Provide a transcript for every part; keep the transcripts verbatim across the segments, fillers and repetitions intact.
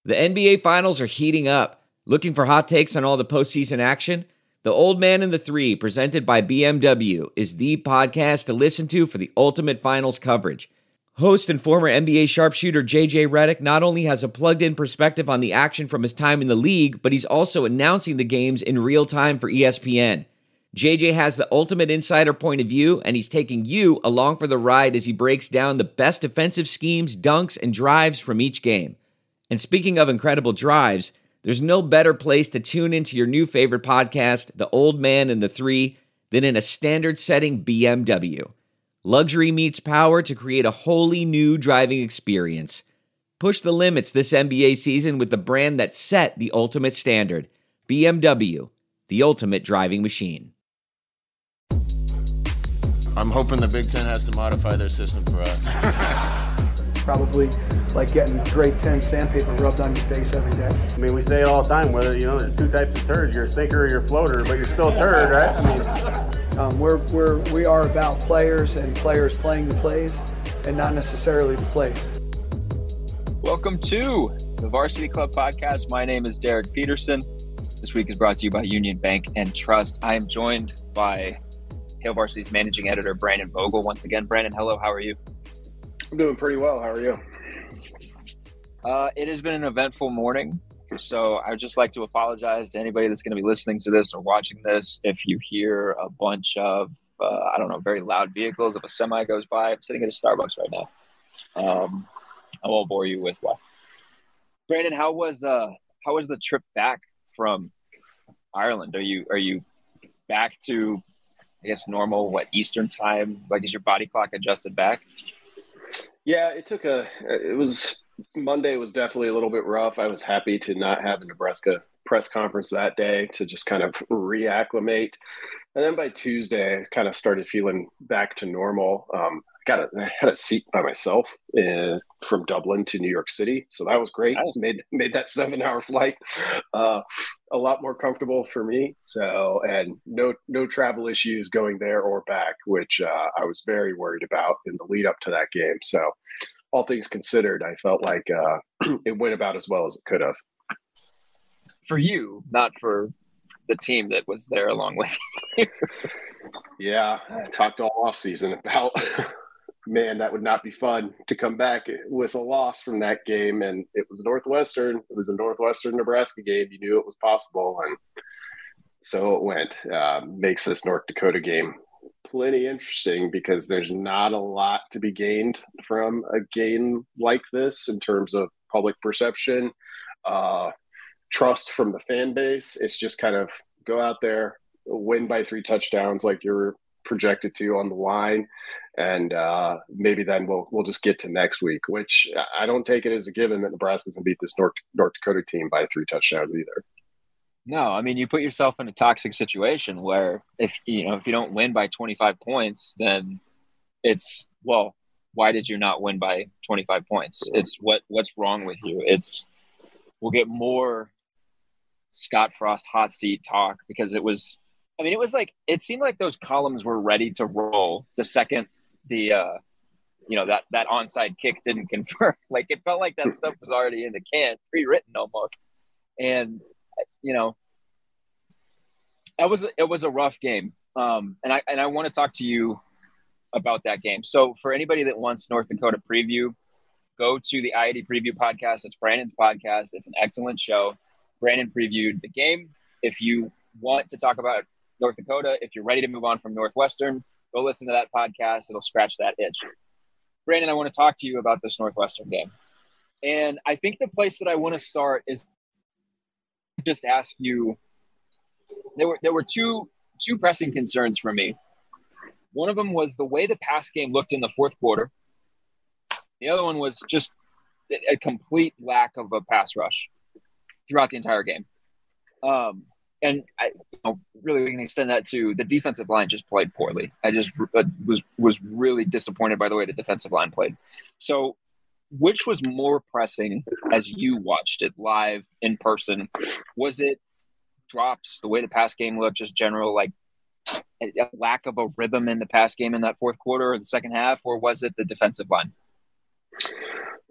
The N B A Finals are heating up. Looking for hot takes on all the postseason action? The Old Man and the Three, presented by B M W, is the podcast to listen to for the ultimate finals coverage. Host and former N B A sharpshooter J J Redick not only has a plugged-in perspective on the action from his time in the league, but he's also announcing the games in real time for E S P N. J J has the ultimate insider point of view, and he's taking you along for the ride as he breaks down the best defensive schemes, dunks, and drives from each game. And speaking of incredible drives, there's no better place to tune into your new favorite podcast, The Old Man and the Three, than in a standard-setting B M W. Luxury meets power to create a wholly new driving experience. Push the limits this N B A season with the brand that set the ultimate standard, B M W, the ultimate driving machine. I'm hoping the Big Ten has to modify their system for us. Probably like getting grade ten sandpaper rubbed on your face every day. I mean, we say it all the time, whether, you know, there's two types of turds. You're a sinker or you're a floater, but you're still a turd, right? I mean, um, we're, we're, we are about players and players playing the plays and not necessarily the plays. Welcome to the Varsity Club Podcast. My name is Derek Peterson. This week is brought to you by Union Bank and Trust. I am joined by Hail Varsity's managing editor, Brandon Vogel. Once again, Brandon, hello, how are you? I'm doing pretty well. How are you? Uh, it has been an eventful morning, so I'd just like to apologize to anybody that's going to be listening to this or watching this. If you hear a bunch of, uh, I don't know, very loud vehicles, if a semi goes by, I'm sitting at a Starbucks right now. Um, I won't bore you with why. Brandon, how was uh, how was the trip back from Ireland? Are you are you back to, I guess, normal, what, Eastern time? Like, is your body clock adjusted back? Yeah, it took a, it was, Monday was definitely a little bit rough. I was happy to not have a Nebraska press conference that day to just kind of reacclimate. And then by Tuesday, I kind of started feeling back to normal. Um, I got a, I had a seat by myself in, from Dublin to New York City. So that was great. Nice. Made, made that seven hour flight uh, a lot more comfortable for me. So, and no, no travel issues going there or back, which uh, I was very worried about in the lead up to that game. So all things considered, I felt like uh, it went about as well as it could have. For you, not for the team that was there along with you. Yeah, I talked all off season about, man, that would not be fun to come back with a loss from that game. And it was Northwestern. It was a Northwestern Nebraska game. You knew it was possible. And so it went. Uh, makes this North Dakota game plenty interesting because there's not a lot to be gained from a game like this in terms of public perception, uh, trust from the fan base. It's just kind of go out there, win by three touchdowns like you're projected to on the line, and uh, maybe then we'll we'll just get to next week, which I don't take it as a given that Nebraska's going to beat this North, North Dakota team by three touchdowns either. No, I mean, you put yourself in a toxic situation where if you know if you don't win by twenty-five points, then it's, well, why did you not win by twenty-five points? It's what what's wrong with you? It's we'll get more Scott Frost hot seat talk because it was, I mean, it was like, it seemed like those columns were ready to roll the second the, uh, you know, that, that onside kick didn't confirm. Like, it felt like that stuff was already in the can, pre-written almost. And, you know, it was, it was a rough game. Um, and I, and I want to talk to you about that game. So for anybody that wants North Dakota preview, go to the I I D Preview podcast. It's Brandon's podcast. It's an excellent show. Brandon previewed the game. If you want to talk about North Dakota, if you're ready to move on from Northwestern, go listen to that podcast. It'll scratch that itch. Brandon, I want to talk to you about this Northwestern game. And I think the place that I want to start is just ask you, there were there were two two pressing concerns for me. One of them was the way the pass game looked in the fourth quarter. The other one was just a complete lack of a pass rush throughout the entire game. Um, and I you know, really we can extend that to the defensive line just played poorly. I just uh, was was really disappointed by the way the defensive line played. So which was more pressing as you watched it live in person? Was it drops, the way the pass game looked, just general like a lack of a rhythm in the pass game in that fourth quarter or the second half, or was it the defensive line?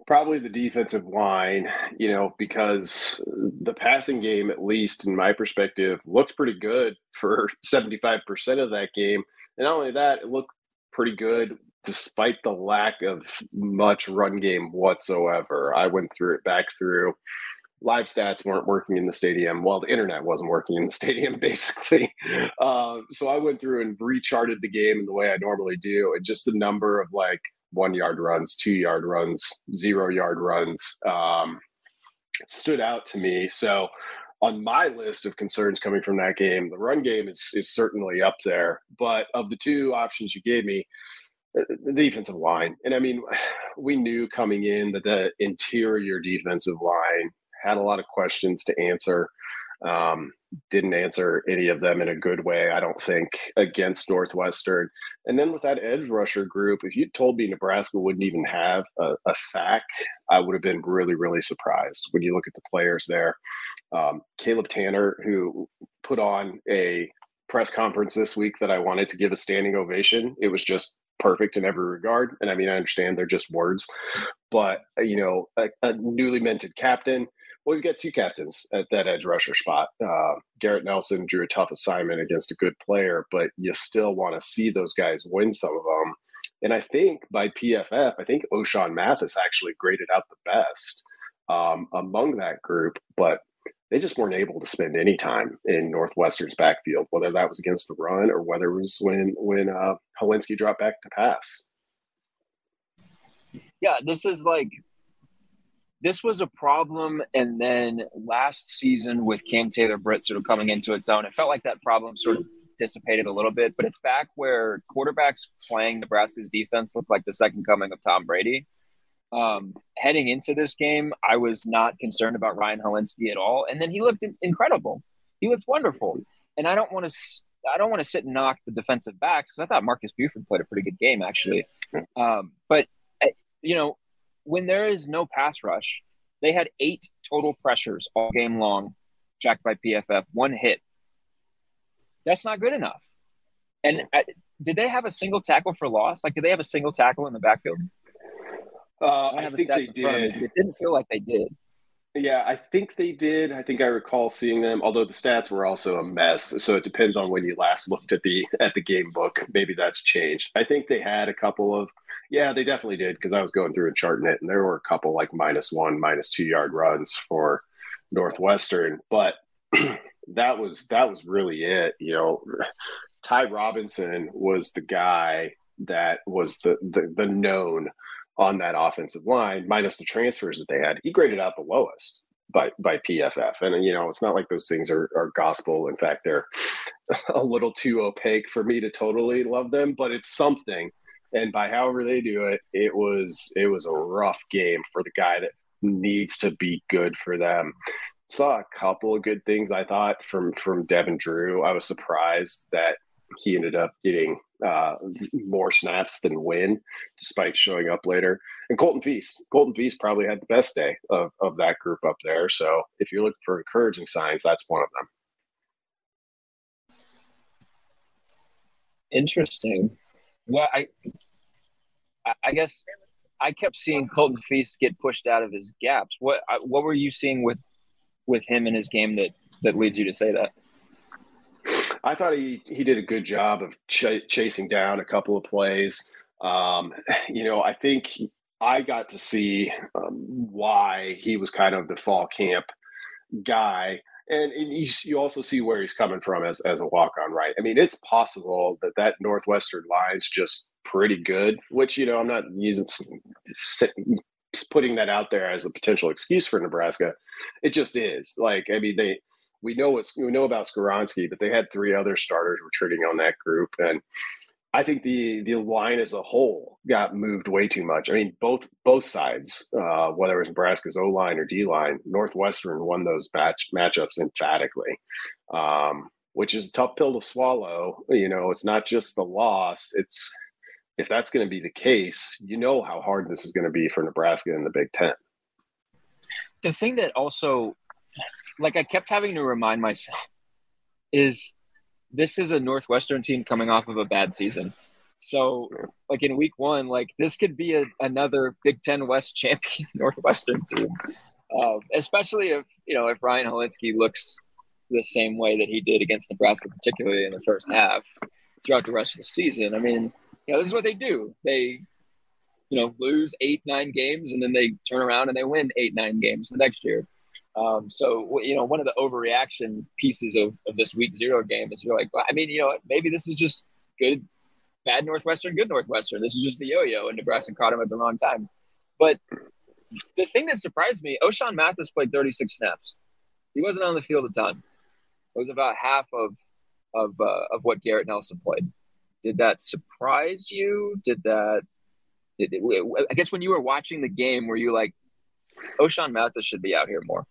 Probably the defensive line, you know, because the passing game, at least in my perspective, looked pretty good for seventy-five percent of that game. And not only that, it looked pretty good despite the lack of much run game whatsoever. I went through it back through. Live stats weren't working in the stadium. Well, the internet wasn't working in the stadium, basically. Uh, so I went through and recharted the game in the way I normally do. And just the number of like one-yard runs, two-yard runs, zero-yard runs um, stood out to me. So on my list of concerns coming from that game, the run game is, is certainly up there. But of the two options you gave me, the defensive line. And I mean, we knew coming in that the interior defensive line had a lot of questions to answer. Um, didn't answer any of them in a good way, I don't think, against Northwestern. And then with that edge rusher group, if you told me Nebraska wouldn't even have a, a sack, I would have been really, really surprised when you look at the players there. Um, Caleb Tanner, who put on a press conference this week that I wanted to give a standing ovation. It was just perfect in every regard. And I mean, I understand they're just words, but, you know, a, a newly minted captain. Well, we've got two captains at that edge rusher spot. Uh, Garrett Nelson drew a tough assignment against a good player, but you still want to see those guys win some of them. And I think by P F F, I think O'Shawn Mathis actually graded out the best um, among that group, but they just weren't able to spend any time in Northwestern's backfield, whether that was against the run or whether it was when, when uh, Helinski dropped back to pass. Yeah, this is like – this was a problem, and then last season with Cam Taylor-Britt sort of coming into its own, it felt like that problem sort of dissipated a little bit, but it's back where quarterbacks playing Nebraska's defense looked like the second coming of Tom Brady. Um, heading into this game, I was not concerned about Ryan Helinski at all, and then he looked incredible. He looked wonderful, and I don't want to I don't want to sit and knock the defensive backs because I thought Marcus Buford played a pretty good game, actually. Um, but, you know, when there is no pass rush, they had eight total pressures all game long, tracked by P F F, one hit. That's not good enough. And uh, did they have a single tackle for loss? Like, did they have a single tackle in the backfield? Uh, I, I think they did. It didn't feel like they did. Yeah, I think they did. I think I recall seeing them, although the stats were also a mess. So it depends on when you last looked at the at the game book. Maybe that's changed. I think they had a couple of, yeah, they definitely did, because I was going through and charting it, and there were a couple like minus one, minus two yard runs for Northwestern. But that was that was really it. You know, Ty Robinson was the guy that was the the, the known on that offensive line, minus the transfers that they had. He graded out the lowest by by P F F. And, you know, it's not like those things are, are gospel. In fact, they're a little too opaque for me to totally love them, but it's something. And by however they do it, it was it was a rough game for the guy that needs to be good for them. Saw a couple of good things, I thought, from, from Devin Drew. I was surprised that he ended up getting uh, more snaps than Wynn, despite showing up later. And Colton Feast. Colton Feast probably had the best day of, of that group up there. So if you're looking for encouraging signs, that's one of them. Interesting. Well, I, I guess I kept seeing Colton Feast get pushed out of his gaps. What what were you seeing with with him in his game that, that leads you to say that? I thought he, he did a good job of ch- chasing down a couple of plays. Um, you know, I think he, I got to see um, why he was kind of the fall camp guy. And, and you, you also see where he's coming from as, as a walk-on, right? I mean, it's possible that that Northwestern line's just pretty good, which, you know, I'm not using putting that out there as a potential excuse for Nebraska. It just is. Like, I mean, they – We know what's we know about Skoronski, but they had three other starters returning on that group, and I think the the line as a whole got moved way too much. I mean, both both sides, uh, whether it was Nebraska's O line or D line, Northwestern won those match matchups emphatically, um, which is a tough pill to swallow. You know, it's not just the loss; it's if that's going to be the case, you know how hard this is going to be for Nebraska in the Big Ten. The thing that also. Like I kept having to remind myself is this is a Northwestern team coming off of a bad season. So, like in week one, like this could be a, another Big Ten West champion Northwestern team, um, especially if you know if Ryan Hilinski looks the same way that he did against Nebraska, particularly in the first half, throughout the rest of the season. I mean, you know, this is what they do. They, you know, lose eight, nine games, and then they turn around and they win eight, nine games the next year. Um, so, you know, one of the overreaction pieces of, of this week zero game is you're like, well, I mean, you know, maybe this is just good, bad Northwestern, good Northwestern. This is just the yo-yo, and Nebraska caught him at the wrong time. But the thing that surprised me, O'Shawn Mathis played thirty-six snaps. He wasn't on the field a ton. It was about half of of uh, of what Garrett Nelson played. Did that surprise you? Did that? Did it, I guess when you were watching the game, were you like, O'Shawn Mathis should be out here more?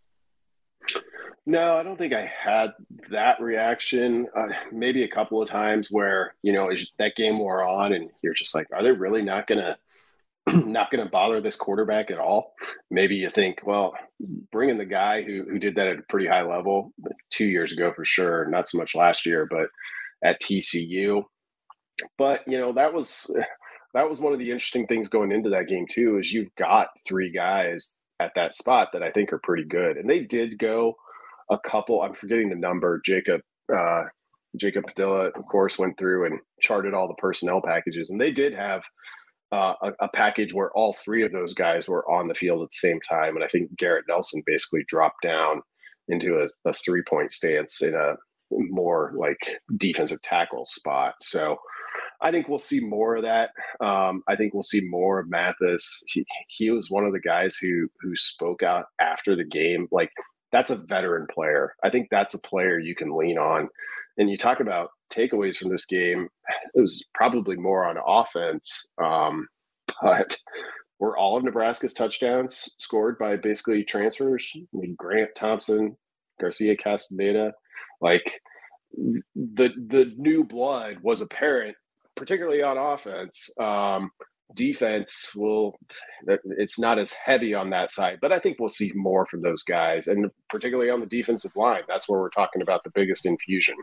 No, I don't think I had that reaction. Uh, maybe a couple of times where, you know, as that game wore on and you're just like, are they really not going to not going to bother this quarterback at all? Maybe you think, well, bringing the guy who who did that at a pretty high level two years ago for sure, not so much last year, but at T C U. But, you know, that was that was one of the interesting things going into that game too, is you've got three guys at that spot that I think are pretty good. And they did go a couple, I'm forgetting the number, Jacob uh, Jacob Padilla, of course, went through and charted all the personnel packages. And they did have uh, a, a package where all three of those guys were on the field at the same time. And I think Garrett Nelson basically dropped down into a, a three-point stance in a more like defensive tackle spot. So I think we'll see more of that. Um, I think we'll see more of Mathis. He, he was one of the guys who who spoke out after the game. Like, that's a veteran player. I think that's a player you can lean on. And you talk about takeaways from this game, it was probably more on offense. Um, but were all of Nebraska's touchdowns scored by basically transfers? I mean, Grant Thompson, Garcia Castaneda, like the the new blood was apparent, particularly on offense. Um, defense will, it's not as heavy on that side, but I think we'll see more from those guys, and particularly on the defensive line. That's where we're talking about the biggest infusion.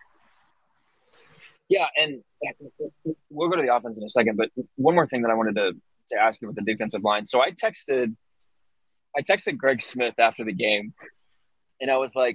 Yeah, and we'll go to the offense in a second, but one more thing that I wanted to, to ask you with the defensive line. So I texted, I texted Greg Smith after the game, and I was like,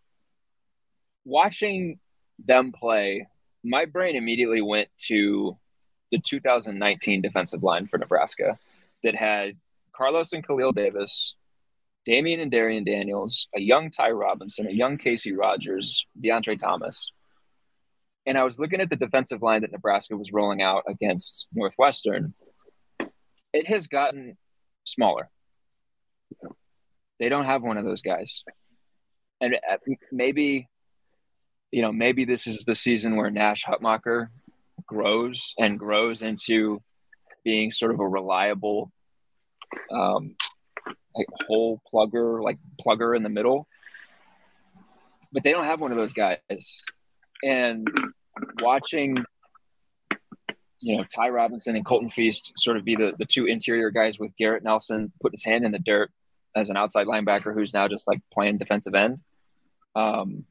watching them play, my brain immediately went to the two thousand nineteen defensive line for Nebraska that had Carlos and Khalil Davis, Damian and Darian Daniels, a young Ty Robinson, a young Casey Rogers, DeAndre Thomas. And I was looking at the defensive line that Nebraska was rolling out against Northwestern. It has gotten smaller. They don't have one of those guys. And maybe, you know, maybe this is the season where Nash Hutmacher grows and grows into being sort of a reliable um, like hole plugger, like plugger in the middle. But they don't have one of those guys. And watching, you know, Ty Robinson and Colton Feast sort of be the, the two interior guys with Garrett Nelson put his hand in the dirt as an outside linebacker who's now just like playing defensive end. Um,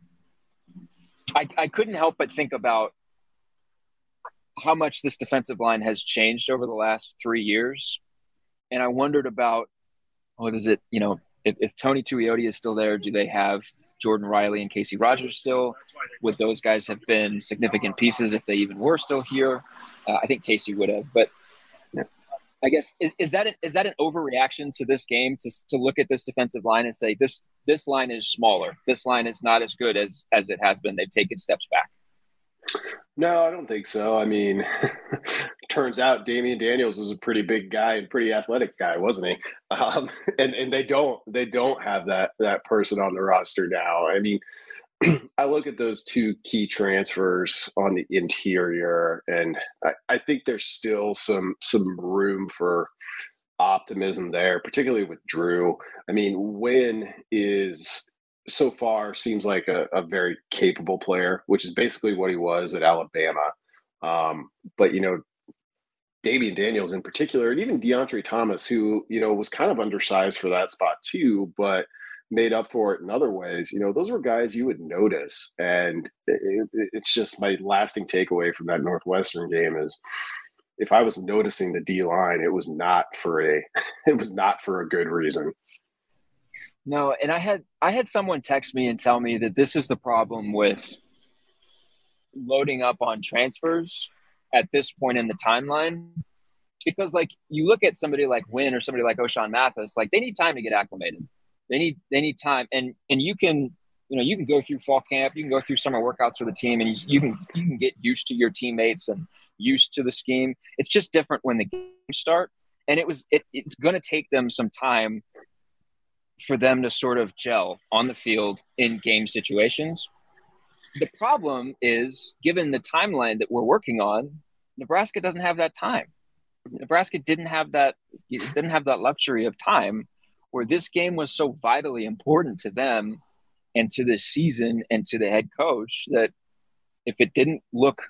I, I couldn't help but think about how much this defensive line has changed over the last three years. And I wondered about, what is it, you know, if, if Tony Tuioti is still there, do they have Jordan Riley and Casey Rogers still? Would those guys have been significant pieces if they even were still here? Uh, I think Casey would have, but I guess is, is that an, is that an overreaction to this game to to look at this defensive line and say this this line is smaller, this line is not as good as as it has been? They've taken steps back. No, I don't think so. I mean, turns out Damian Daniels was a pretty big guy and pretty athletic guy, wasn't he? Um, and and they don't they don't have that that person on the roster now. I mean, I look at those two key transfers on the interior, and I, I think there's still some some room for optimism there, particularly with Drew. I mean, Wynn is so far seems like a, a very capable player, which is basically what he was at Alabama. Um, but, you know, Damian Daniels in particular, and even DeAndre Thomas, who, you know, was kind of undersized for that spot too, but made up for it in other ways. You know, those were guys you would notice. And it, it, it's just my lasting takeaway from that Northwestern game is if I was noticing the D line, it was not for a, it was not for a good reason. No. And I had, I had someone text me and tell me that this is the problem with loading up on transfers at this point in the timeline. Because, like, you look at somebody like Wynn or somebody like O'Shawn Mathis, like, they need time to get acclimated. They need they need time. And and you can, you know, you can go through fall camp, you can go through summer workouts for the team, and you, you can you can get used to your teammates and used to the scheme. It's just different when the games start. And it was it, it's going to take them some time for them to sort of gel on the field in game situations. The problem is, given the timeline that we're working on, Nebraska doesn't have that time. Nebraska didn't have that didn't have that luxury of time where this game was so vitally important to them and to this season and to the head coach that if it didn't look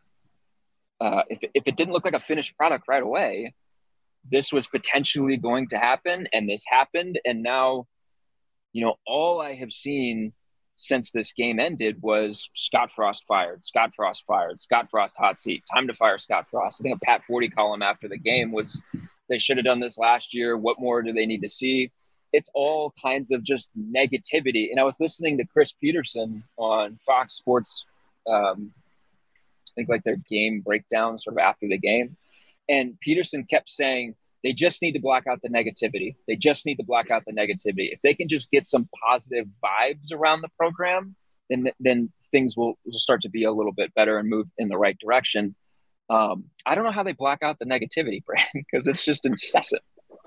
uh, if, if it didn't look like a finished product right away, this was potentially going to happen, and this happened. And now, you know, all I have seen since this game ended was Scott Frost fired, Scott Frost fired, Scott Frost hot seat, time to fire Scott Frost. I think a Pat Forty column after the game was, they should have done this last year. What more do they need to see? It's all kinds of just negativity. And I was listening to Chris Peterson on Fox Sports, um, I think like their game breakdown sort of after the game. And Peterson kept saying, they just need to block out the negativity. They just need to block out the negativity. If they can just get some positive vibes around the program, then then things will, will start to be a little bit better and move in the right direction. Um, I don't know how they block out the negativity, Brandon, because it's just incessant.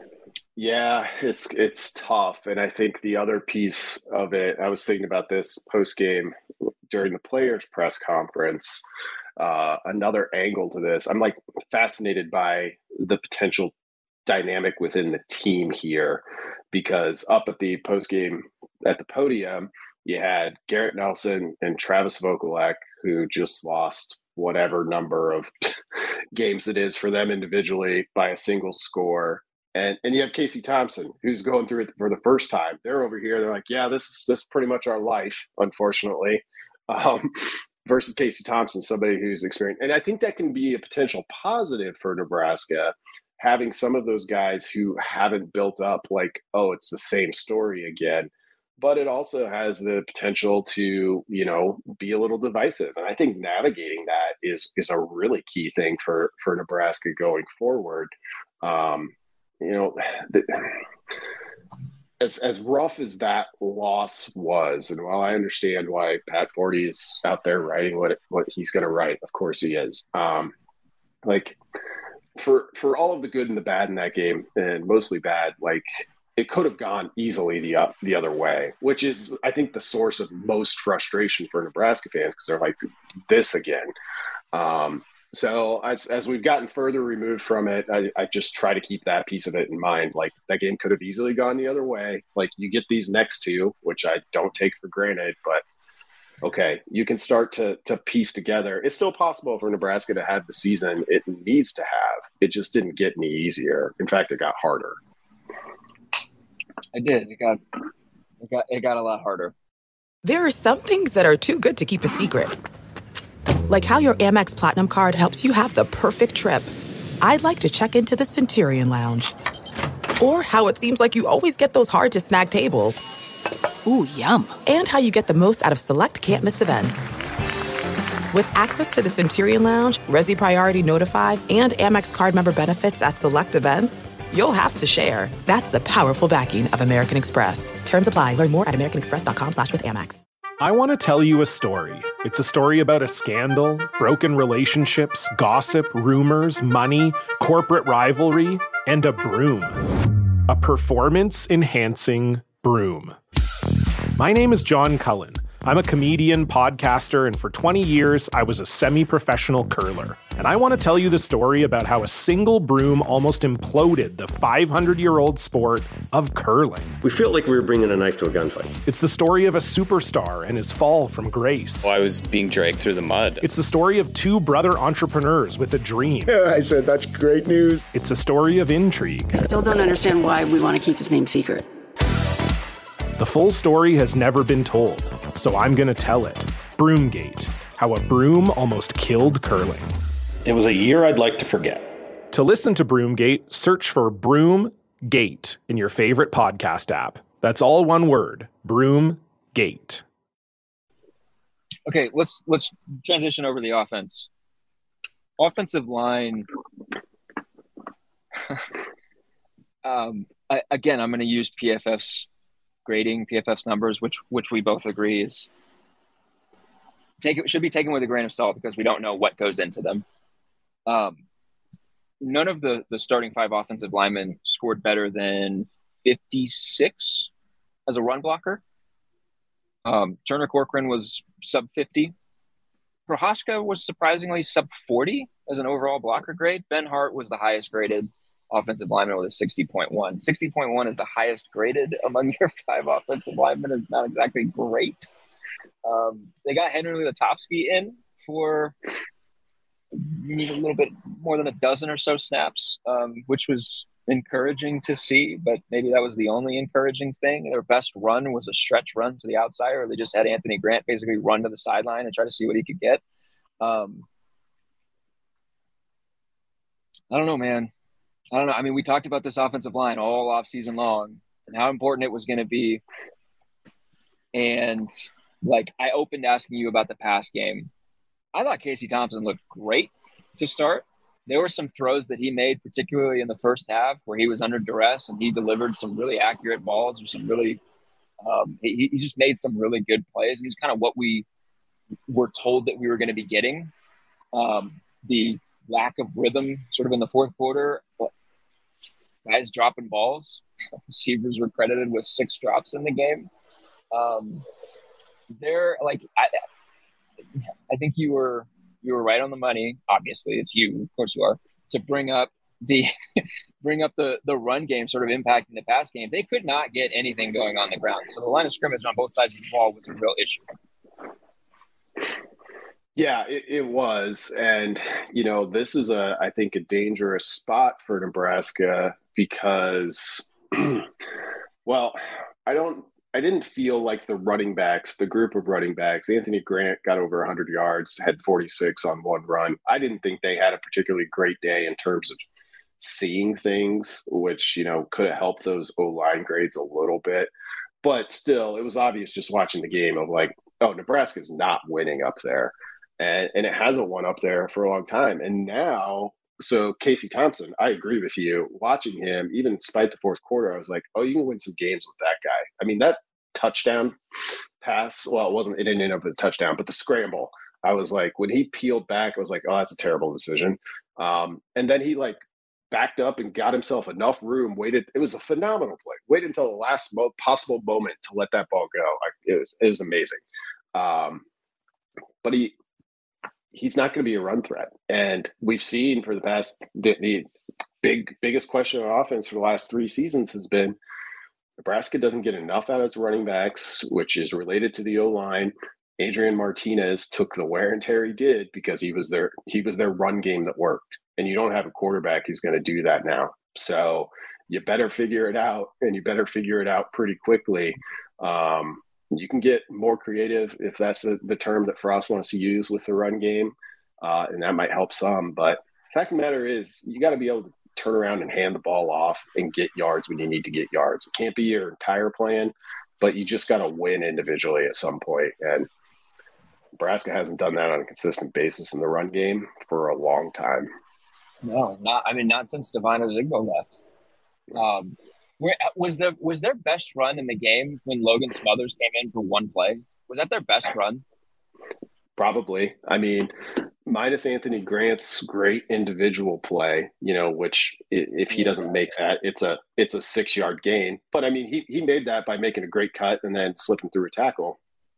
Yeah, it's it's tough. And I think the other piece of it, I was thinking about this post-game during the players' press conference, uh, another angle to this. I'm like fascinated by the potential dynamic within the team here, because up at the post game at the podium, you had Garrett Nelson and Travis Vokolek, who just lost whatever number of games it is for them individually by a single score. And and you have Casey Thompson, who's going through it for the first time. They're over here. They're like, yeah, this is, this is pretty much our life, unfortunately. Um, versus Casey Thompson, somebody who's experienced. And I think that can be a potential positive for Nebraska, having some of those guys who haven't built up like, oh, it's the same story again. But it also has the potential to, you know, be a little divisive. And I think navigating that is is a really key thing for, for Nebraska going forward. Um, you know, the, as as rough as that loss was, and while I understand why Pat Forty is out there writing what what he's going to write, of course he is. Um, like, For for all of the good and the bad in that game, and mostly bad, like it could have gone easily the uh, the other way, which is, I think, the source of most frustration for Nebraska fans, because they're like, this again. Um, so as as we've gotten further removed from it, I, I just try to keep that piece of it in mind. Like, that game could have easily gone the other way. Like, you get these next two, which I don't take for granted, but okay, you can start to to piece together. It's still possible for Nebraska to have the season it needs to have. It just didn't get any easier. In fact, it got harder. I did. It got it got it got a lot harder. There are some things that are too good to keep a secret. Like how your Amex Platinum card helps you have the perfect trip. I'd like to check into the Centurion Lounge. Or how it seems like you always get those hard-to-snag tables. Ooh, yum. And how you get the most out of select can't-miss events. With access to the Centurion Lounge, Resi Priority Notified, and Amex card member benefits at select events, you'll have to share. That's the powerful backing of American Express. Terms apply. Learn more at americanexpress.com slash with Amex. I want to tell you a story. It's a story about a scandal, broken relationships, gossip, rumors, money, corporate rivalry, and a broom. A performance-enhancing broom. My name is John Cullen. I'm a comedian, podcaster, and for twenty years, I was a semi-professional curler. And I want to tell you the story about how a single broom almost imploded the five hundred year old sport of curling. We felt like we were bringing a knife to a gunfight. It's the story of a superstar and his fall from grace. Well, I was being dragged through the mud. It's the story of two brother entrepreneurs with a dream. Yeah, I said, that's great news. It's a story of intrigue. I still don't understand why we want to keep his name secret. The full story has never been told, so I'm going to tell it. Broomgate, how a broom almost killed curling. It was a year I'd like to forget. To listen to Broomgate, search for Broomgate in your favorite podcast app. That's all one word, Broomgate. Okay, let's let's transition over to the offense. Offensive line. um, I, again, I'm going to use P F F's grading, P F F's numbers, which which we both agree is take it should be taken with a grain of salt because we don't know what goes into them. Um, none of the the starting five offensive linemen scored better than fifty-six as a run blocker. Um, Turner Corcoran was sub fifty. Prohaska was surprisingly sub forty as an overall blocker grade. Ben Hart was the highest graded offensive lineman with a sixty point one. sixty point one is the highest graded among your five offensive linemen. It's not exactly great. Um, they got Henry Lutovsky in for a little bit more than a dozen or so snaps, um, which was encouraging to see, but maybe that was the only encouraging thing. Their best run was a stretch run to the outside, or they just had Anthony Grant basically run to the sideline and try to see what he could get. Um, I don't know, man. I don't know. I mean, we talked about this offensive line all off season long and how important it was going to be. And like, I opened asking you about the pass game. I thought Casey Thompson looked great to start. There were some throws that he made, particularly in the first half, where he was under duress and he delivered some really accurate balls or some really um, – he, he just made some really good plays. And he's kind of what we were told that we were going to be getting. Um, the lack of rhythm sort of in the fourth quarter, guys dropping balls. Receivers were credited with six drops in the game. Um, they're like I, – I think you were – you were right on the money. Obviously, it's you. Of course you are. To bring up the bring up the, the run game sort of impacting the pass game. They could not get anything going on the ground. So the line of scrimmage on both sides of the ball was a real issue. Yeah, it, it was. And, you know, this is, a I think, a dangerous spot for Nebraska because, well, I don't – I didn't feel like the running backs, the group of running backs, Anthony Grant got over one hundred yards, had forty-six on one run. I didn't think they had a particularly great day in terms of seeing things, which, you know, could have helped those O-line grades a little bit. But still, it was obvious just watching the game of like, oh, Nebraska's not winning up there. And, and it hasn't won up there for a long time. And now, so Casey Thompson, I agree with you. Watching him, even despite the fourth quarter, I was like, oh, you can win some games with that guy. I mean, that touchdown pass, well, it wasn't, it didn't end up with a touchdown, but the scramble, I was like, when he peeled back, I was like, oh, that's a terrible decision. Um, and then he like backed up and got himself enough room, waited. It was a phenomenal play. Waited until the last mo- possible moment to let that ball go. I, it was, it was amazing. Um, but he, he's not going to be a run threat. And we've seen for the past, the, the big, biggest question on offense for the last three seasons has been Nebraska doesn't get enough out of its running backs, which is related to the O-line. Adrian Martinez took the wear and tear he did because he was their, he was their run game that worked. And you don't have a quarterback who's going to do that now. So you better figure it out, and you better figure it out pretty quickly. Um, You can get more creative if that's the, the term that Frost wants to use with the run game, uh, and that might help some. But the fact of the matter is you got to be able to turn around and hand the ball off and get yards when you need to get yards. It can't be your entire plan, but you just got to win individually at some point. And Nebraska hasn't done that on a consistent basis in the run game for a long time. No, not. I mean, not since Devine Ozigbo left. Um, Where, was the was their best run in the game when Logan Smothers came in for one play? Was that their best run? Probably. I mean, minus Anthony Grant's great individual play, you know, which if he doesn't make that, it's a it's a six yard gain. But I mean, he he made that by making a great cut and then slipping through a tackle.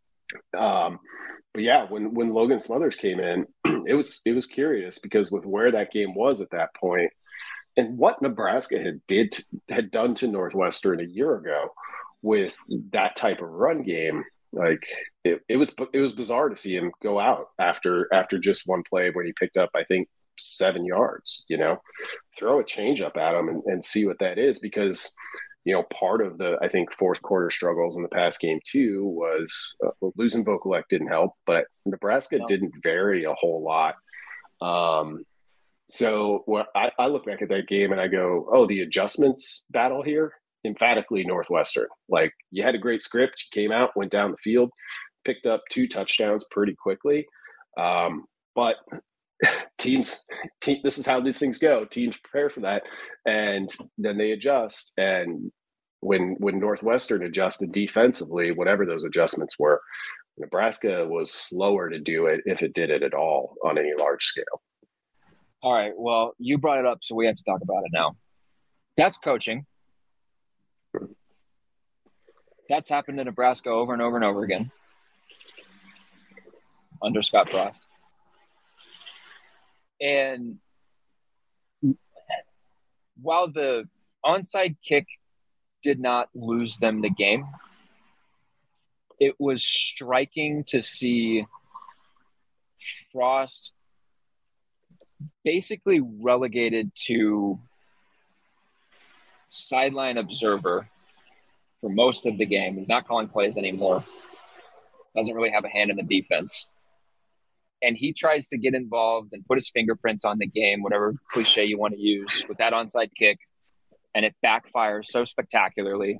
Um, but yeah, when when Logan Smothers came in, it was it was curious because with where that game was at that point. And what Nebraska had did to, had done to Northwestern a year ago with that type of run game, like it, it was it was bizarre to see him go out after after just one play when he picked up, I think, seven yards. You know, throw a changeup at him and, and see what that is, because you know, part of the, I think, fourth quarter struggles in the past game too was uh, well, losing Vokalek didn't help, but Nebraska no. didn't vary a whole lot. Um, so what I, I look back at that game and I go, oh, the adjustments battle here, emphatically Northwestern. Like, you had a great script, you came out, went down the field, picked up two touchdowns pretty quickly. Um, but teams, te- this is how these things go. Teams prepare for that, and then they adjust. And when when Northwestern adjusted defensively, whatever those adjustments were, Nebraska was slower to do it, if it did it at all, on any large scale. All right. Well, you brought it up, so we have to talk about it now. That's coaching. That's happened in Nebraska over and over and over again under Scott Frost. And while the onside kick did not lose them the game, it was striking to see Frost basically relegated to sideline observer for most of the game. He's not calling plays anymore. Doesn't really have a hand in the defense. And he tries to get involved and put his fingerprints on the game, whatever cliche you want to use, with that onside kick. And it backfires so spectacularly.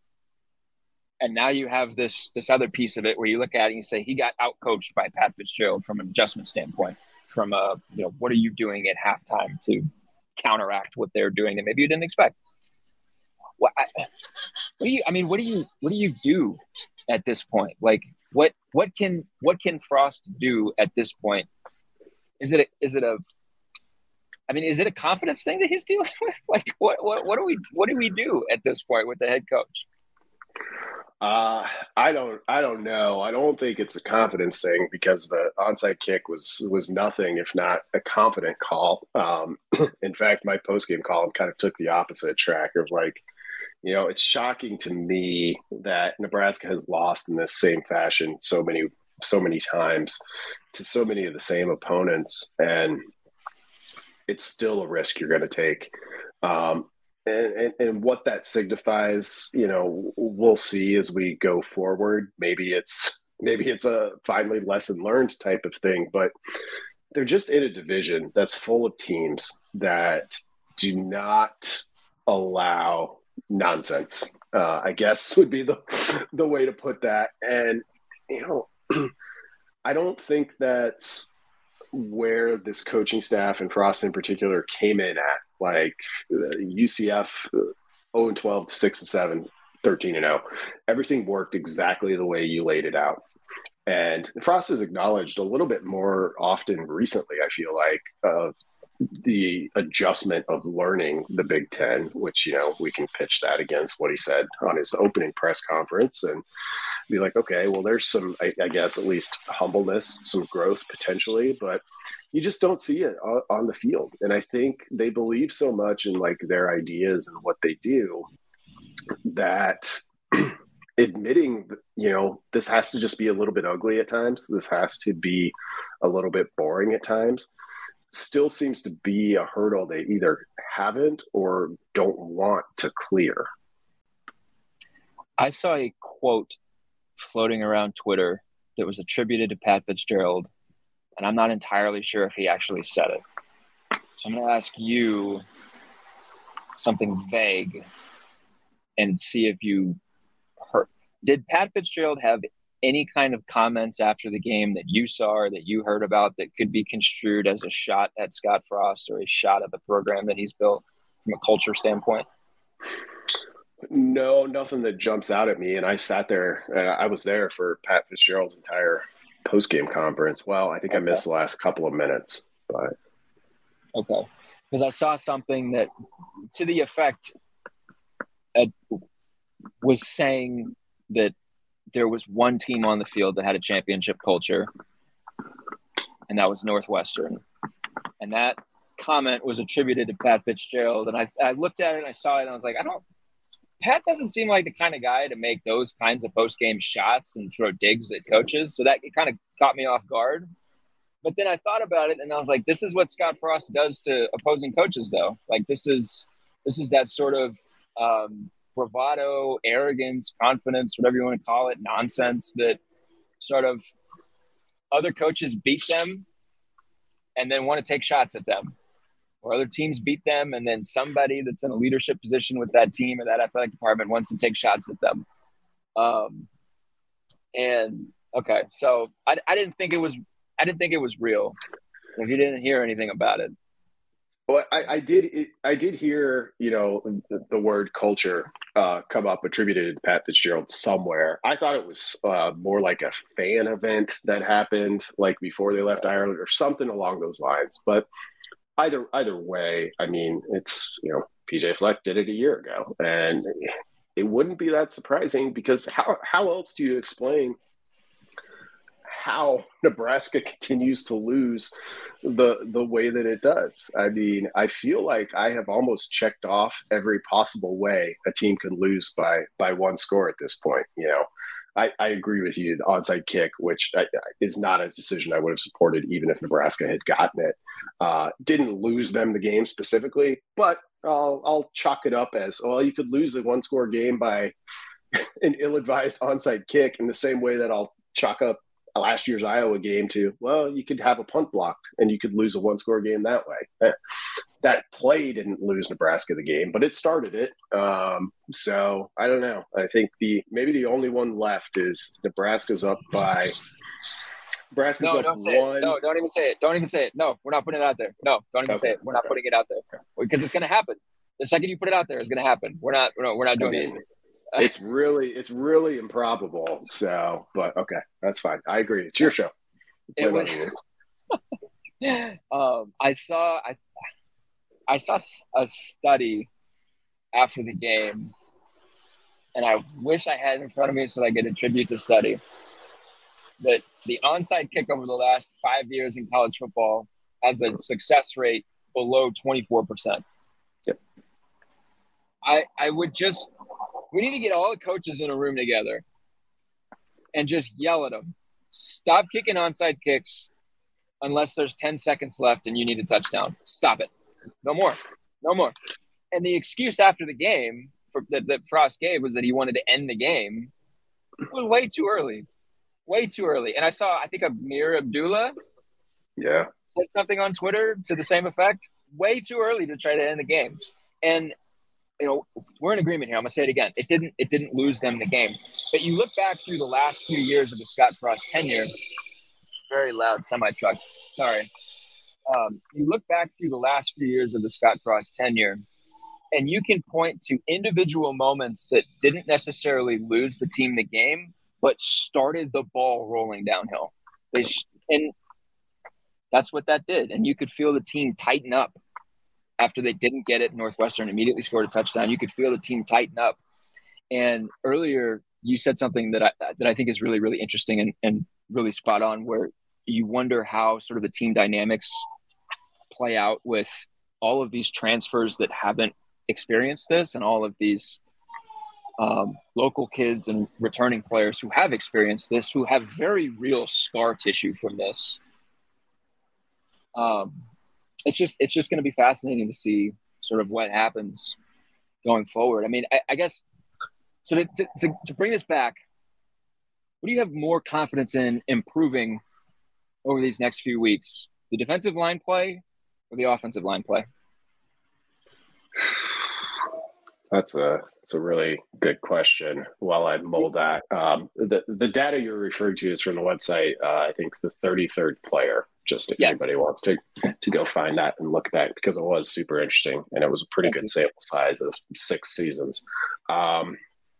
And now you have this this other piece of it where you look at it and you say he got outcoached by Pat Fitzgerald from an adjustment standpoint. From a, you know, what are you doing at halftime to counteract what they're doing that maybe you didn't expect? What, I, what do you? I mean, what do you? What do you do at this point? Like, what? What can? What can Frost do at this point? Is it? A, is it a? I mean, is it a confidence thing that he's dealing with? Like, what? What? What do we? What do we do at this point with the head coach? Uh, I don't, I don't know. I don't think it's a confidence thing, because the onside kick was, was nothing if not a confident call. Um, in fact, my post-game column kind of took the opposite track of like, you know, it's shocking to me that Nebraska has lost in this same fashion so many, so many times to so many of the same opponents. And it's still a risk you're going to take. Um, And, and and what that signifies, you know, we'll see as we go forward. Maybe it's maybe it's a finally lesson learned type of thing, but they're just in a division that's full of teams that do not allow nonsense. Uh, I guess would be the the way to put that. And you know, I don't think that's where this coaching staff and Frost in particular came in at. Like uh, U C F, uh, oh and twelve to six and seven, thirteen and oh. Everything worked exactly the way you laid it out. And Frost has acknowledged a little bit more often recently, I feel like, of the adjustment of learning the Big Ten, which, you know, we can pitch that against what he said on his opening press conference and be like, okay, well, there's some, I, I guess, at least humbleness, some growth potentially, but you just don't see it on, on the field. And I think they believe so much in like their ideas and what they do that admitting, you know, this has to just be a little bit ugly at times. This has to be a little bit boring at times. Still seems to be a hurdle they either haven't or don't want to clear. I saw a quote floating around Twitter that was attributed to Pat Fitzgerald, and I'm not entirely sure if he actually said it. So I'm going to ask you something vague and see if you heard. Did Pat Fitzgerald have any kind of comments after the game that you saw or that you heard about that could be construed as a shot at Scott Frost or a shot at the program that he's built from a culture standpoint? No, nothing that jumps out at me. And I sat there, uh, I was there for Pat Fitzgerald's entire post-game conference. Well, I think okay. I missed the last couple of minutes, but. Okay. Because I saw something that to the effect uh, was saying that there was one team on the field that had a championship culture, and that was Northwestern. And that comment was attributed to Pat Fitzgerald. And I, I looked at it and I saw it and I was like, I don't, Pat doesn't seem like the kind of guy to make those kinds of post-game shots and throw digs at coaches. So that it kind of caught me off guard. But then I thought about it and I was like, this is what Scott Frost does to opposing coaches though. Like this is, this is that sort of, um, bravado, arrogance, confidence, whatever you want to call it, nonsense that sort of other coaches beat them and then want to take shots at them, or other teams beat them and then somebody that's in a leadership position with that team or that athletic department wants to take shots at them. Um, and okay, so I, I didn't think it was I didn't think it was real. If you didn't hear anything about it. Well, I, I did. I did hear, you know, the, the word culture uh, come up attributed to Pat Fitzgerald somewhere. I thought it was uh, more like a fan event that happened, like before they left Ireland, or something along those lines. But either either way, I mean, it's, you know, P J Fleck did it a year ago, and it wouldn't be that surprising, because how how else do you explain how Nebraska continues to lose the the way that it does? I mean, I feel like I have almost checked off every possible way a team can lose by by one score at this point. You know, I, I agree with you. The onside kick, which is not a decision I would have supported even if Nebraska had gotten it, uh, didn't lose them the game specifically, but I'll, I'll chalk it up as, well, you could lose a one score game by an ill-advised onside kick, in the same way that I'll chalk up last year's Iowa game to, well, you could have a punt blocked and you could lose a one-score game that way. That, that play didn't lose Nebraska the game, but it started it. Um, so I don't know. I think the maybe the only one left is Nebraska's up by Nebraska's no, up don't say one. It. No, don't even say it. Don't even say it. No, we're not putting it out there. No, don't even Okay. say it. We're not Okay. putting it out there because it's going to happen. The second you put it out there, it's going to happen. We're not. We're not, we're not doing I mean, it. It's really, it's really improbable. So, but okay, that's fine. I agree. It's your show. It was, um, I saw, I, I saw a study after the game, and I wish I had it in front of me so I could attribute the study. That the onside kick over the last five years in college football has a success rate below twenty-four percent. Yep. I, I would just, we need to get all the coaches in a room together and just yell at them. Stop kicking onside kicks unless there's ten seconds left and you need a touchdown. Stop it. No more. No more. And the excuse after the game for, that, that Frost gave was that he wanted to end the game. It was way too early. Way too early. And I saw, I think, Amir Abdullah yeah. said something on Twitter to the same effect. Way too early to try to end the game. And you know, we're in agreement here. I'm gonna say it again. It didn't. It didn't lose them the game. But you look back through the last few years of the Scott Frost tenure. Very loud semi truck. Sorry. Um, you look back through the last few years of the Scott Frost tenure, and you can point to individual moments that didn't necessarily lose the team the game, but started the ball rolling downhill. They sh- and that's what that did. And you could feel the team tighten up. After they didn't get it, Northwestern immediately scored a touchdown. You could feel the team tighten up. And earlier, you said something that I that I think is really, really interesting and, and really spot on, where you wonder how sort of the team dynamics play out with all of these transfers that haven't experienced this, and all of these um, local kids and returning players who have experienced this, who have very real scar tissue from this. Um. It's just it's just going to be fascinating to see sort of what happens going forward. I mean, I, I guess so. To, to to bring this back, what do you have more confidence in improving over these next few weeks? The defensive line play or the offensive line play? That's a that's a really good question. While I mull that, um, the the data you're referring to is from the website. Uh, I think the thirty-third player. Just if yes. anybody wants to to go find that and look at that, because it was super interesting and it was a pretty Thank good you. sample size of six seasons. Um,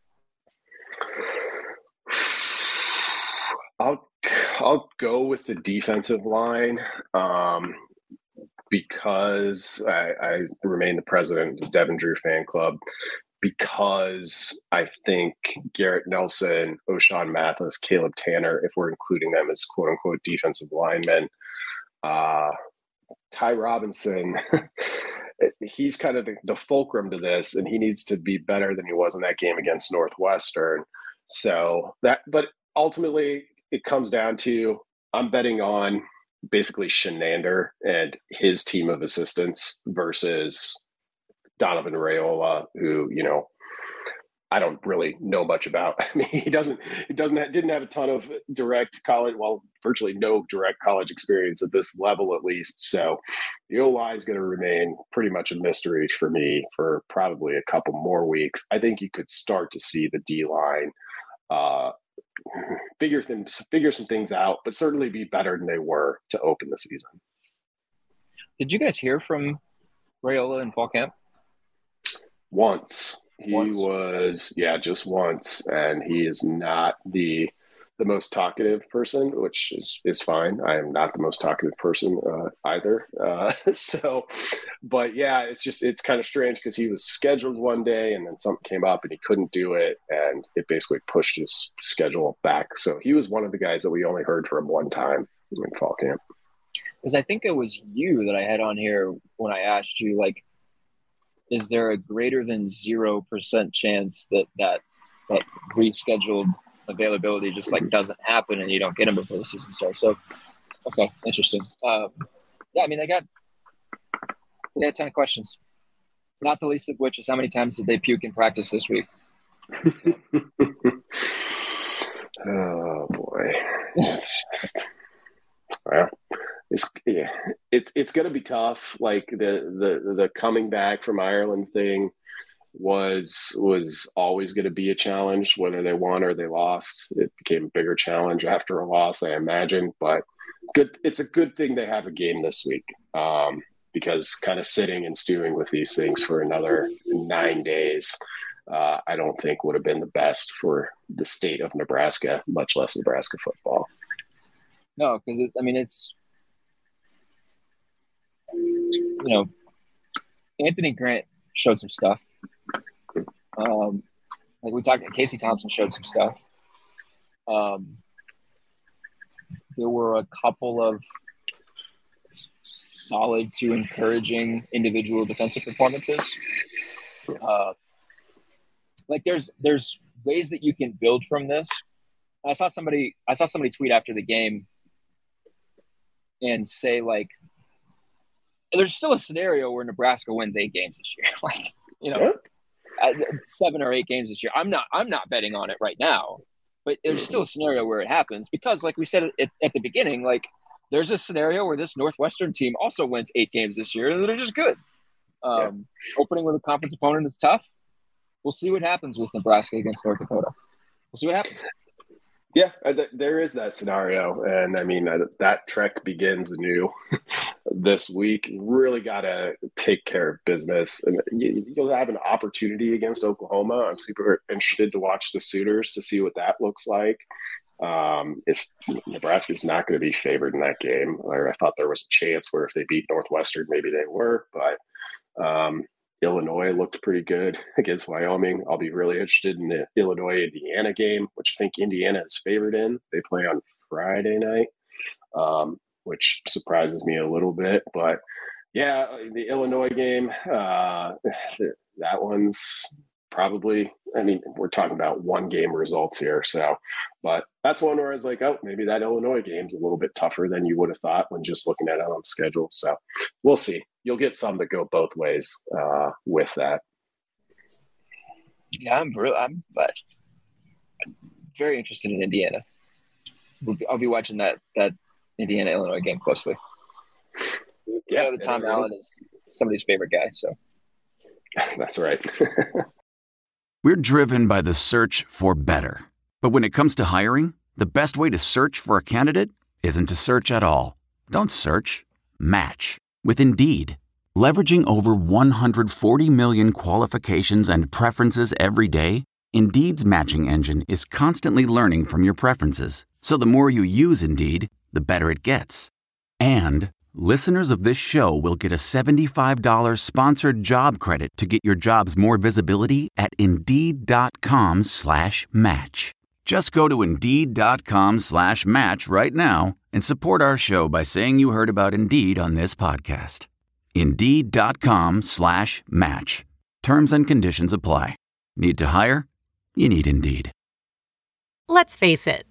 I'll I'll go with the defensive line um, because I, I remain the president of the Devin Drew fan club. Because I think Garrett Nelson, O'Shawn Mathis, Caleb Tanner, if we're including them as quote unquote defensive linemen, uh, Ty Robinson, he's kind of the, the fulcrum to this, and he needs to be better than he was in that game against Northwestern. So that, but ultimately it comes down to, I'm betting on basically Shenander and his team of assistants versus Donovan Raiola, who, you know, I don't really know much about. I mean, he doesn't, he doesn't, have, didn't have a ton of direct college, well, virtually no direct college experience at this level, at least. So the O-line is going to remain pretty much a mystery for me for probably a couple more weeks. I think you could start to see the D-line uh, figure things, figure some things out, but certainly be better than they were to open the season. Did you guys hear from Raiola in fall camp? Once. He once. was, yeah, just once. And he is not the the most talkative person, which is, is fine. I am not the most talkative person uh, either. Uh, so, but yeah, it's just, it's kind of strange because he was scheduled one day and then something came up and he couldn't do it. And it basically pushed his schedule back. So he was one of the guys that we only heard from one time in fall camp. Because I think it was you that I had on here when I asked you, like, is there a greater than zero percent chance that that that rescheduled availability just like doesn't happen and you don't get him before the season starts? So, okay, interesting. Um, yeah, I mean, I got they had a ton of questions. Not the least of which is how many times did they puke in practice this week? So. Oh boy, it's just well. It's yeah, it's it's going to be tough. Like the the the coming back from Ireland thing was was always going to be a challenge, whether they won or they lost. It became a bigger challenge after a loss, I imagine. But good, it's a good thing they have a game this week um, because kind of sitting and stewing with these things for another nine days, uh, I don't think would have been the best for the state of Nebraska, much less Nebraska football. No, because it's. I mean, it's. You know, Anthony Grant showed some stuff. Um, like we talked, Casey Thompson showed some stuff. Um, there were a couple of solid to encouraging individual defensive performances. Uh, like there's there's ways that you can build from this. I saw somebody I saw somebody tweet after the game and say like, there's still a scenario where Nebraska wins eight games this year. Like, you know, yeah. seven or eight games this year. I'm not, I'm not betting on it right now, but there's still a scenario where it happens because like we said at, at the beginning, like there's a scenario where this Northwestern team also wins eight games this year and they're just good. Um, yeah. Opening with a conference opponent is tough. We'll see what happens with Nebraska against North Dakota. We'll see what happens. Yeah, there is that scenario. And I mean, that trek begins anew this week. You really got to take care of business. And you'll have an opportunity against Oklahoma. I'm super interested to watch the Sooners to see what that looks like. Um, it's Nebraska's not going to be favored in that game. I thought there was a chance where if they beat Northwestern, maybe they were. But um, Illinois looked pretty good against Wyoming. I'll be really interested in the Illinois-Indiana game, which I think Indiana is favored in. They play on Friday night, um, which surprises me a little bit. But, yeah, the Illinois game, uh, that one's probably – I mean, we're talking about one-game results here. So, but that's one where I was like, oh, maybe that Illinois game's a little bit tougher than you would have thought when just looking at it on schedule. So we'll see. You'll get some that go both ways uh, with that. Yeah, I'm, I'm, but I'm very interested in Indiana. I'll be watching that that Indiana Illinois game closely. Yeah, you know, Tom Allen is somebody's favorite guy, so that's right. We're driven by the search for better, but when it comes to hiring, the best way to search for a candidate isn't to search at all. Don't search. Match with Indeed. Leveraging over one hundred forty million qualifications and preferences every day, Indeed's matching engine is constantly learning from your preferences. So the more you use Indeed, the better it gets. And listeners of this show will get a seventy-five dollars sponsored job credit to get your jobs more visibility at Indeed.com slash match. Just go to Indeed.com slash match right now and support our show by saying you heard about Indeed on this podcast. Indeed.com slash match. Terms and conditions apply. Need to hire? You need Indeed. Let's face it,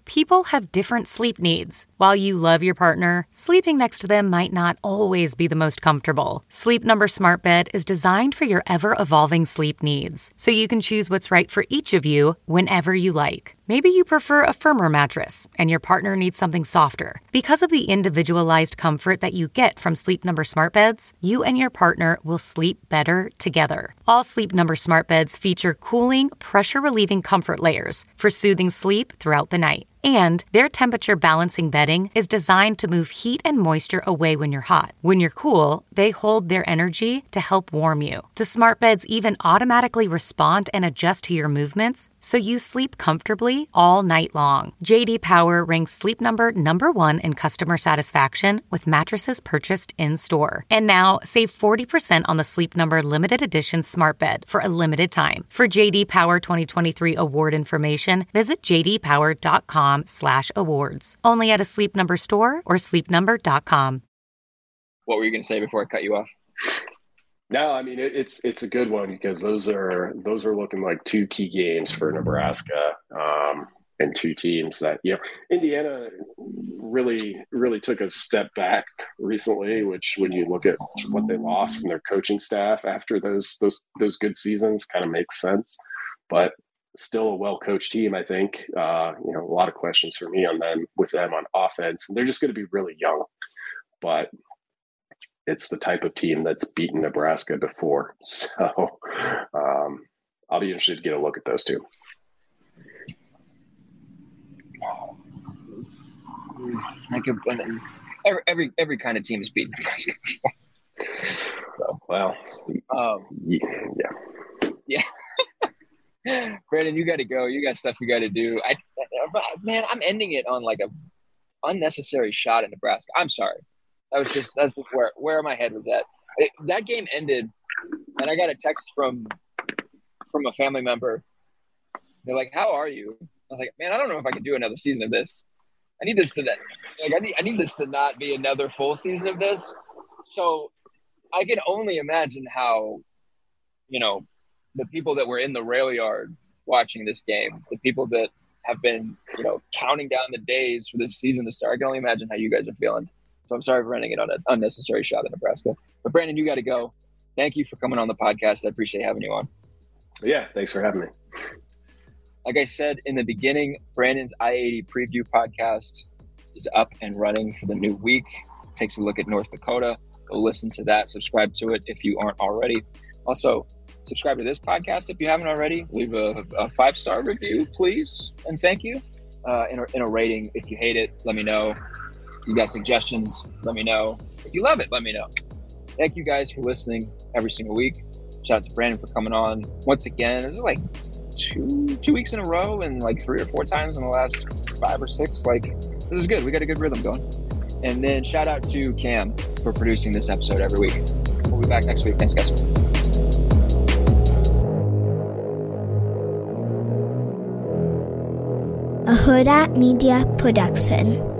People have different sleep needs. While you love your partner, sleeping next to them might not always be the most comfortable. Sleep Number Smart Bed is designed for your ever-evolving sleep needs, so you can choose what's right for each of you whenever you like. Maybe you prefer a firmer mattress and your partner needs something softer. Because of the individualized comfort that you get from Sleep Number Smart Beds, you and your partner will sleep better together. All Sleep Number Smart Beds feature cooling, pressure-relieving comfort layers for soothing sleep throughout the night. And their temperature balancing bedding is designed to move heat and moisture away when you're hot. When you're cool, they hold their energy to help warm you. The smart beds even automatically respond and adjust to your movements, so you sleep comfortably all night long. J D Power ranks Sleep Number number one in customer satisfaction with mattresses purchased in-store. And now, save forty percent on the Sleep Number limited edition smart bed for a limited time. For J D Power twenty twenty-three award information, visit j d power dot com slash awards. Only at a Sleep Number store or sleep number dot com. What were you going to say before I cut you off? No, I mean it, it's it's a good one because those are those are looking like two key games for Nebraska, um, and two teams that, you know, Indiana really really took a step back recently. Which, when you look at what they lost from their coaching staff after those those those good seasons, kind of makes sense. But still a well-coached team, I think. Uh, you know, a lot of questions for me on them with them on offense. And they're just going to be really young, but it's the type of team that's beaten Nebraska before. So um, I'll be interested to get a look at those two. Like a, every, every every kind of team has beaten Nebraska before. So, well, um, yeah, yeah. Brandon, you got to go. You got stuff you got to do. I, man, I'm ending it on like a unnecessary shot at Nebraska. I'm sorry. That was just that's just where where my head was at. It, that game ended, and I got a text from from a family member. They're like, "How are you?" I was like, "Man, I don't know if I can do another season of this. I need this to like I need I need this to not be another full season of this." So I can only imagine how, you know, the people that were in the rail yard watching this game, the people that have been, you know, counting down the days for this season to start, I can only imagine how you guys are feeling. So I'm sorry for running it on an unnecessary shot at Nebraska. But Brandon, you got to go. Thank you for coming on the podcast. I appreciate having you on. Yeah, thanks for having me. Like I said in the beginning, Brandon's I eighty preview podcast is up and running for the new week. Takes a look at North Dakota. Go listen to that. Subscribe to it if you aren't already. Also, subscribe to this podcast if you haven't already. Leave a, a five-star review, please, and thank you. Uh, in, a, in a rating. If you hate it, let me know. If you got suggestions, let me know. If you love it, let me know. Thank you guys for listening every single week. Shout out to Brandon for coming on once again. This is like two two weeks in a row and like three or four times in the last five or six. Like, this is good. We got a good rhythm going. And then shout out to Cam for producing this episode every week. We'll be back next week. Thanks, guys. A Huda Media Production.